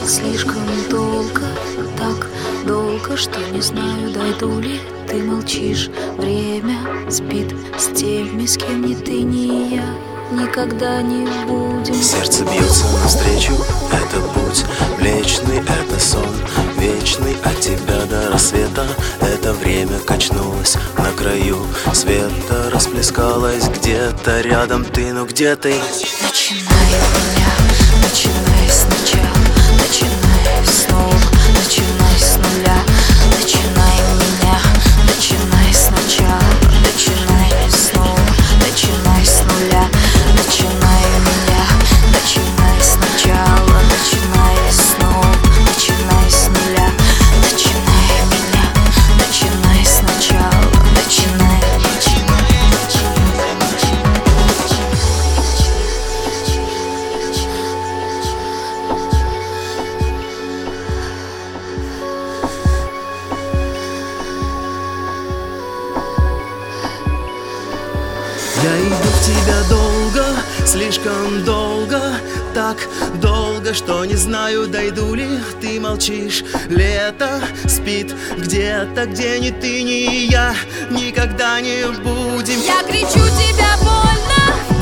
слишком долго, так долго, что не знаю, дойду ли. Ты молчишь, время спит с теми, с кем ни ты, ни я никогда не будем. Сердце бьется навстречу, это путь млечный, это сон вечный от тебя до рассвета. Это время качнулось на краю света, расплескалось где-то рядом ты, ну где ты? Начинай меня, начинай сначала, начинай снова, начинай с нуля. Начинай меня, начинай сначала, начинай снова, начинай с нуля. Начинай меня, начинай сначала, начинай снова, начинай с нуля. Начинай меня, начинай сначала, начинай. Я иду в тебя долго, слишком долго, так долго, что не знаю, дойду ли. Ты молчишь, лето спит где-то, где ни ты, ни я никогда не будем. Я кричу, тебя больно.